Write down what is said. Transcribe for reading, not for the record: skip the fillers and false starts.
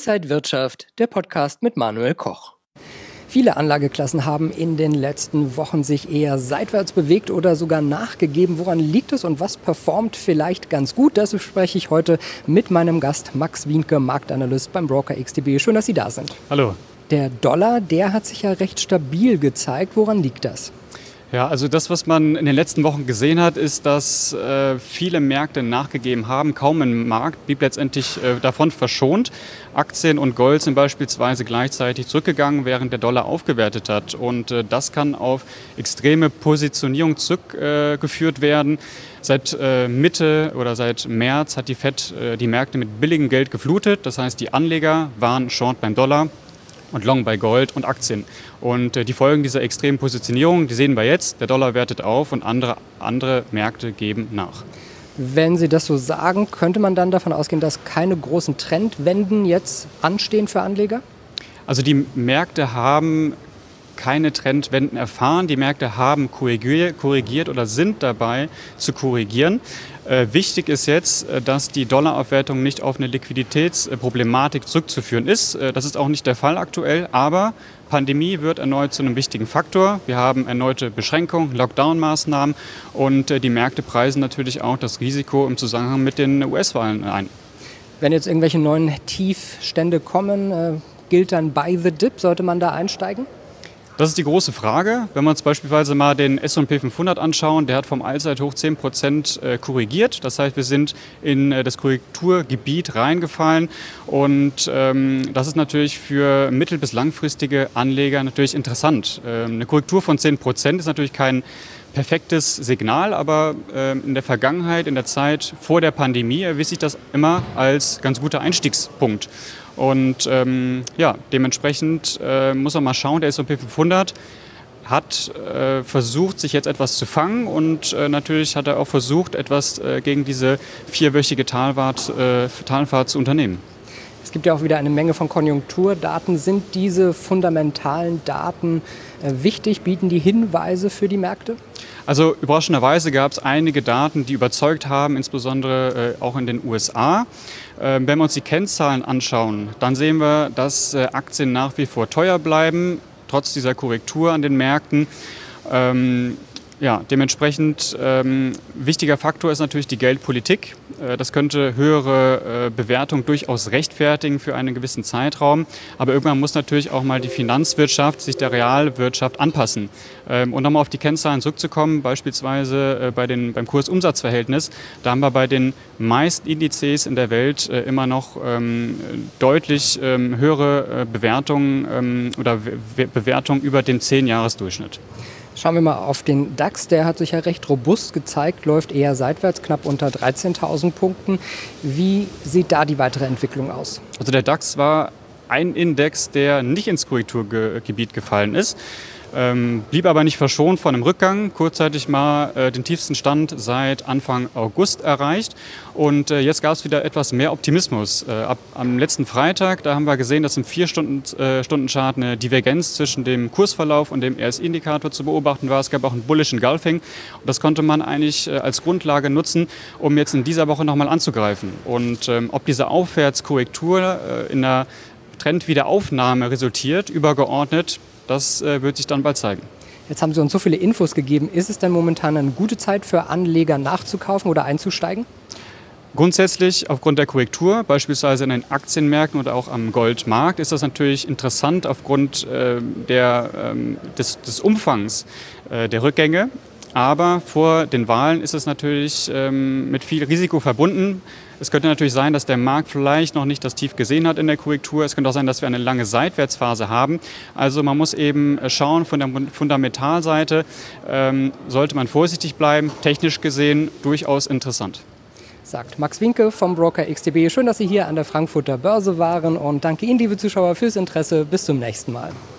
Inside Wirtschaft, der Podcast mit Manuel Koch. Viele Anlageklassen haben in den letzten Wochen sich eher seitwärts bewegt oder sogar nachgegeben. Woran liegt es und was performt vielleicht ganz gut? Das bespreche ich heute mit meinem Gast Max Wienke, Marktanalyst beim Broker XTB. Schön, dass Sie da sind. Hallo. Der Dollar, der hat sich ja recht stabil gezeigt. Woran liegt das? Ja, also das, was man in den letzten Wochen gesehen hat, ist, dass viele Märkte nachgegeben haben. Kaum ein Markt blieb letztendlich davon verschont. Aktien und Gold sind beispielsweise gleichzeitig zurückgegangen, während der Dollar aufgewertet hat. Und das kann auf extreme Positionierung zurückgeführt werden. Seit Mitte oder seit März hat die FED die Märkte mit billigem Geld geflutet. Das heißt, die Anleger waren short beim Dollar und long bei Gold und Aktien. Und die Folgen dieser extremen Positionierung, die sehen wir jetzt. Der Dollar wertet auf und andere Märkte geben nach. Wenn Sie das so sagen, könnte man dann davon ausgehen, dass keine großen Trendwenden jetzt anstehen für Anleger? Also die Märkte haben keine Trendwenden erfahren. Die Märkte haben korrigiert oder sind dabei zu korrigieren. Wichtig ist jetzt, dass die Dollaraufwertung nicht auf eine Liquiditätsproblematik zurückzuführen ist. Das ist auch nicht der Fall aktuell, aber Pandemie wird erneut zu einem wichtigen Faktor. Wir haben erneute Beschränkungen, Lockdown-Maßnahmen und die Märkte preisen natürlich auch das Risiko im Zusammenhang mit den US-Wahlen ein. Wenn jetzt irgendwelche neuen Tiefstände kommen, gilt dann Buy the Dip? Sollte man da einsteigen? Das ist die große Frage. Wenn wir uns beispielsweise mal den S&P 500 anschauen, der hat vom Allzeithoch 10% korrigiert. Das heißt, wir sind in das Korrekturgebiet reingefallen. Und das ist natürlich für mittel- bis langfristige Anleger natürlich interessant. Eine Korrektur von 10% ist natürlich kein perfektes Signal, aber in der Vergangenheit, in der Zeit vor der Pandemie erwies sich das immer als ganz guter Einstiegspunkt. Und dementsprechend muss man mal schauen, der S&P 500 hat versucht, sich jetzt etwas zu fangen und natürlich hat er auch versucht, etwas gegen diese vierwöchige Talfahrt zu unternehmen. Es gibt ja auch wieder eine Menge von Konjunkturdaten. Sind diese fundamentalen Daten wichtig? Bieten die Hinweise für die Märkte? Also überraschenderweise gab es einige Daten, die überzeugt haben, insbesondere auch in den USA. Wenn wir uns die Kennzahlen anschauen, dann sehen wir, dass Aktien nach wie vor teuer bleiben, trotz dieser Korrektur an den Märkten. Dementsprechend wichtiger Faktor ist natürlich die Geldpolitik. Das könnte höhere Bewertung durchaus rechtfertigen für einen gewissen Zeitraum. Aber irgendwann muss natürlich auch mal die Finanzwirtschaft sich der Realwirtschaft anpassen. Und nochmal auf die Kennzahlen zurückzukommen, beispielsweise beim Kursumsatzverhältnis, da haben wir bei den meisten Indizes in der Welt immer noch deutlich höhere Bewertungen oder Bewertungen über dem 10-Jahres-Durchschnitt. Schauen wir mal auf den DAX, der hat sich ja recht robust gezeigt, läuft eher seitwärts, knapp unter 13.000 Punkten. Wie sieht da die weitere Entwicklung aus? Also der DAX war ein Index, der nicht ins Korrekturgebiet gefallen ist. Blieb aber nicht verschont von einem Rückgang, kurzzeitig mal den tiefsten Stand seit Anfang August erreicht. Und jetzt gab es wieder etwas mehr Optimismus. Am letzten Freitag, da haben wir gesehen, dass im 4-Stunden-Chart eine Divergenz zwischen dem Kursverlauf und dem RSI-Indikator zu beobachten war. Es gab auch einen Bullish Engulfing. Und das konnte man eigentlich als Grundlage nutzen, um jetzt in dieser Woche nochmal anzugreifen. Und ob diese Aufwärtskorrektur in einer Trendwiederaufnahme resultiert, übergeordnet, das wird sich dann bald zeigen. Jetzt haben Sie uns so viele Infos gegeben. Ist es denn momentan eine gute Zeit für Anleger nachzukaufen oder einzusteigen? Grundsätzlich aufgrund der Korrektur, beispielsweise in den Aktienmärkten oder auch am Goldmarkt, ist das natürlich interessant aufgrund des Umfangs der Rückgänge. Aber vor den Wahlen ist es natürlich mit viel Risiko verbunden. Es könnte natürlich sein, dass der Markt vielleicht noch nicht das Tief gesehen hat in der Korrektur. Es könnte auch sein, dass wir eine lange Seitwärtsphase haben. Also man muss eben schauen, von der Fundamentalseite sollte man vorsichtig bleiben. Technisch gesehen durchaus interessant. Sagt Max Wienke vom Broker XTB. Schön, dass Sie hier an der Frankfurter Börse waren und danke Ihnen, liebe Zuschauer, fürs Interesse. Bis zum nächsten Mal.